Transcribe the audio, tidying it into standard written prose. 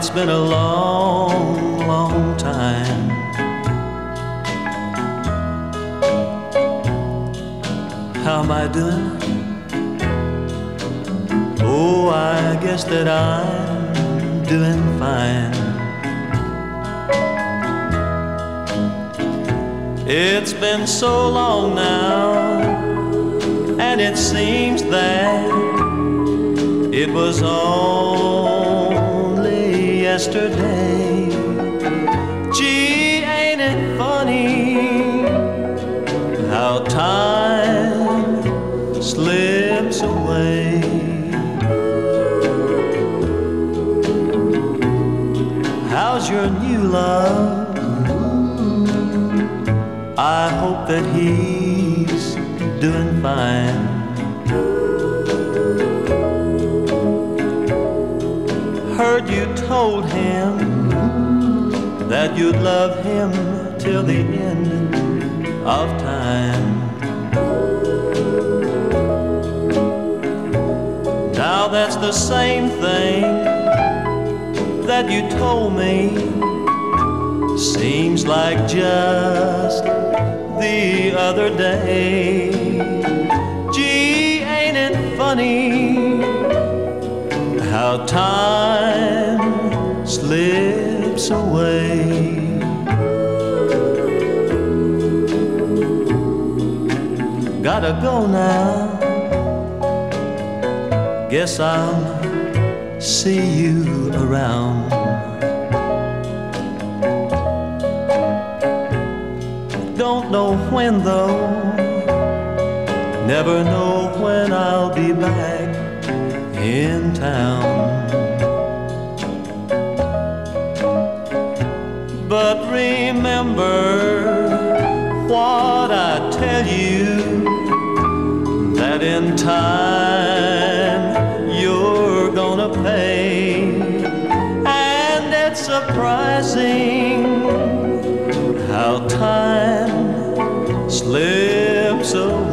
it's been a long, long time. How am I doing? Oh, I guess that I'm doing fine. It's been so long now, and it seems that it was only yesterday. Gee, ain't it funny how time slips away? How's your new love? I hope that he's doing fine. Heard you told him that you'd love him till the end of time. Now that's the same thing that you told me. Seems like just the other day. Gee, ain't it funny how time slips away? Gotta go now. Guess I'll see you around. Don't know when though, never know when I'll be back in town. But remember what I tell you, that in time you're gonna pay. And it's surprising how time slips away.